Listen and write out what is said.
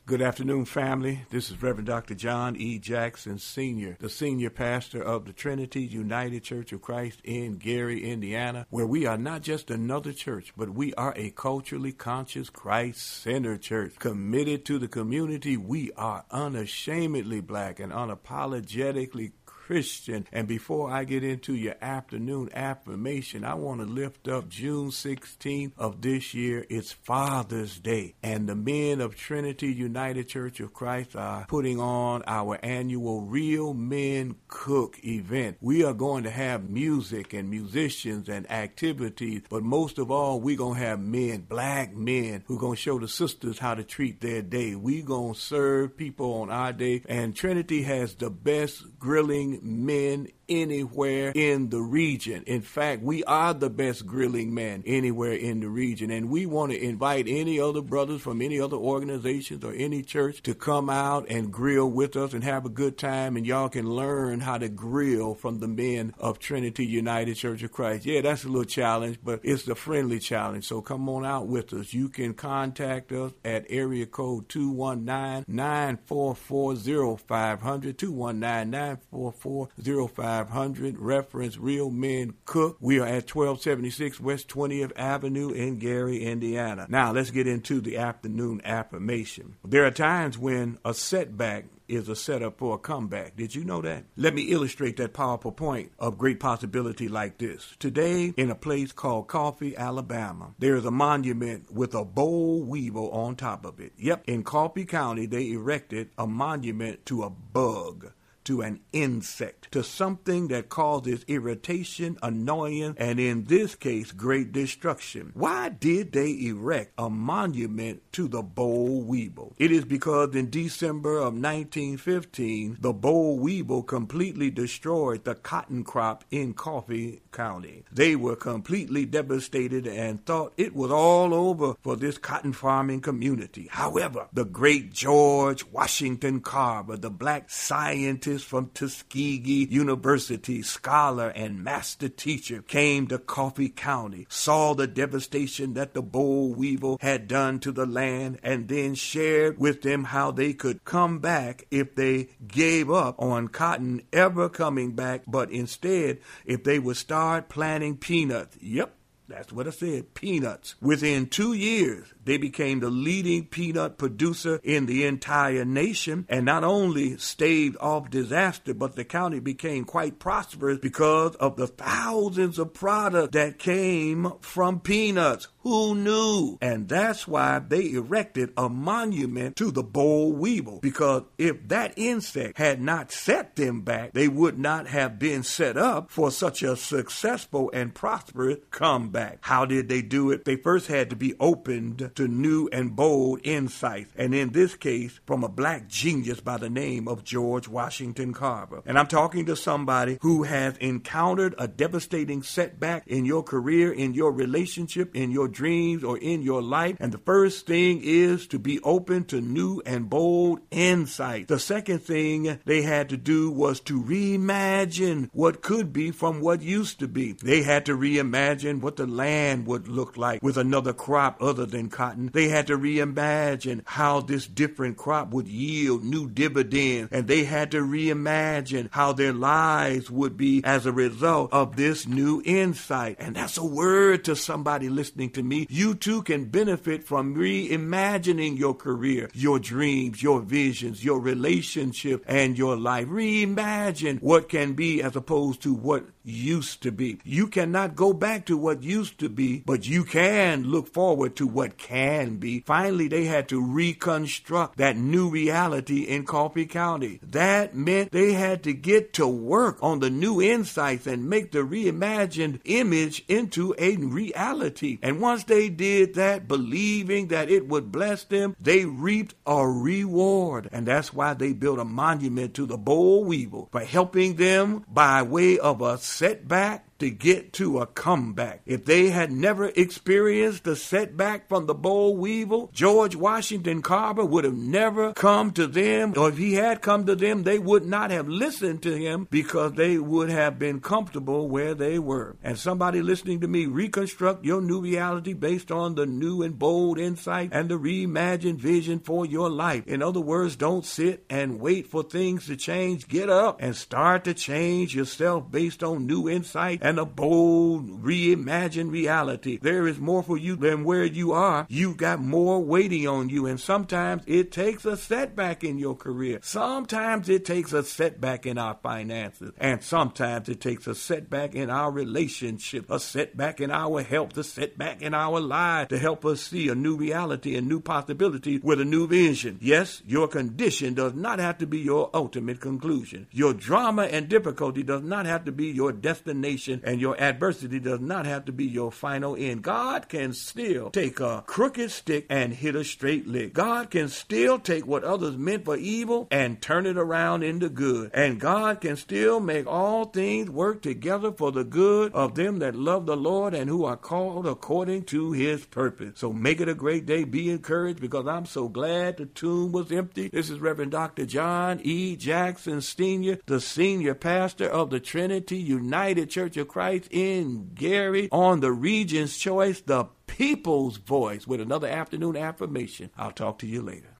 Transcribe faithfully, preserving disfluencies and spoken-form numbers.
Good afternoon, family. This is Reverend Doctor John E. Jackson, Senior, the senior pastor of the Trinity United Church of Christ in Gary, Indiana, where we are not just another church, but we are a culturally conscious, Christ-centered church. Committed to the community, we are unashamedly black and unapologetically Christian. And before I get into your afternoon affirmation, I want to lift up June sixteenth of this year. It's Father's Day. And the men of Trinity United Church of Christ are putting on our annual Real Men Cook event. We are going to have music and musicians and activities, but most of all, we're going to have men, black men, who are going to show the sisters how to treat their day. We're going to serve people on our day. And Trinity has the best grilling men anywhere in the region. In fact, we are the best grilling men anywhere in the region, and we want to invite any other brothers from any other organizations or any church to come out and grill with us and have a good time, and y'all can learn how to grill from the men of Trinity United Church of Christ. Yeah, that's a little challenge, but it's the friendly challenge, so come on out with us. You can contact us at area code two one nine, nine four four, zero five zero zero, two one nine, nine four four, zero five hundred, reference Real Men Cook. We are at twelve seventy-six West twentieth Avenue in Gary, Indiana. Now, let's get into the afternoon affirmation. There are times when a setback is a setup for a comeback. Did you know that? Let me illustrate that powerful point of great possibility like this. Today, in a place called Coffee, Alabama, there is a monument with a boll weevil on top of it. Yep, in Coffee County, they erected a monument to a bug, to an insect, to something that causes irritation, annoyance, and in this case, great destruction. Why did they erect a monument to the boll weevil? It is because in December of nineteen fifteen, the boll weevil completely destroyed the cotton crop in Coffee County. They were completely devastated and thought it was all over for this cotton farming community. However, the great George Washington Carver, the black scientist from Tuskegee University, scholar and master teacher, came to Coffee County, saw the devastation that the boll weevil had done to the land, and then shared with them how they could come back if they gave up on cotton ever coming back, but instead, if they would start planting peanuts. Yep. That's what I said, peanuts. Within two years, they became the leading peanut producer in the entire nation, and not only staved off disaster, but the county became quite prosperous because of the thousands of products that came from peanuts. Who knew? And that's why they erected a monument to the boll weevil, because if that insect had not set them back, they would not have been set up for such a successful and prosperous comeback. How did they do it? They first had to be opened to new and bold insights, and in this case, from a black genius by the name of George Washington Carver. And I'm talking to somebody who has encountered a devastating setback in your career, in your relationship, in your dreams, or in your life. And the first thing is to be open to new and bold insight. The second thing they had to do was to reimagine what could be from what used to be. They had to reimagine what the land would look like with another crop other than cotton. They had to reimagine how this different crop would yield new dividends, and they had to reimagine how their lives would be as a result of this new insight. And that's a word to somebody listening to me. You too can benefit from reimagining your career, your dreams, your visions, your relationship, and your life. Reimagine what can be as opposed to what used to be. You cannot go back to what used to be, but you can look forward to what can be. Finally, they had to reconstruct that new reality in Coffee County. That meant they had to get to work on the new insights and make the reimagined image into a reality. And once they did that, believing that it would bless them, they reaped a reward. And that's why they built a monument to the boll weevil for helping them by way of a setback to get to a comeback. If they had never experienced the setback from the boll weevil, George Washington Carver would have never come to them, or if he had come to them, they would not have listened to him because they would have been comfortable where they were. And somebody listening to me, reconstruct your new reality based on the new and bold insight and the reimagined vision for your life. In other words, don't sit and wait for things to change. Get up and start to change yourself based on new insight and a bold, reimagined reality. There is more for you than where you are. You've got more waiting on you, and sometimes it takes a setback in your career. Sometimes it takes a setback in our finances, and sometimes it takes a setback in our relationship, a setback in our health, a setback in our lives to help us see a new reality and new possibilities with a new vision. Yes, your condition does not have to be your ultimate conclusion. Your drama and difficulty does not have to be your destination, and your adversity does not have to be your final end. God can still take a crooked stick and hit a straight lick. God can still take what others meant for evil and turn it around into good. And God can still make all things work together for the good of them that love the Lord and who are called according to his purpose. So make it a great day. Be encouraged, because I'm so glad the tomb was empty. This is Reverend Doctor John E. Jackson Senior, the senior pastor of the Trinity United Church of Christ in Gary, on the Regent's Choice, the People's Voice, with another afternoon affirmation. I'll talk to you later.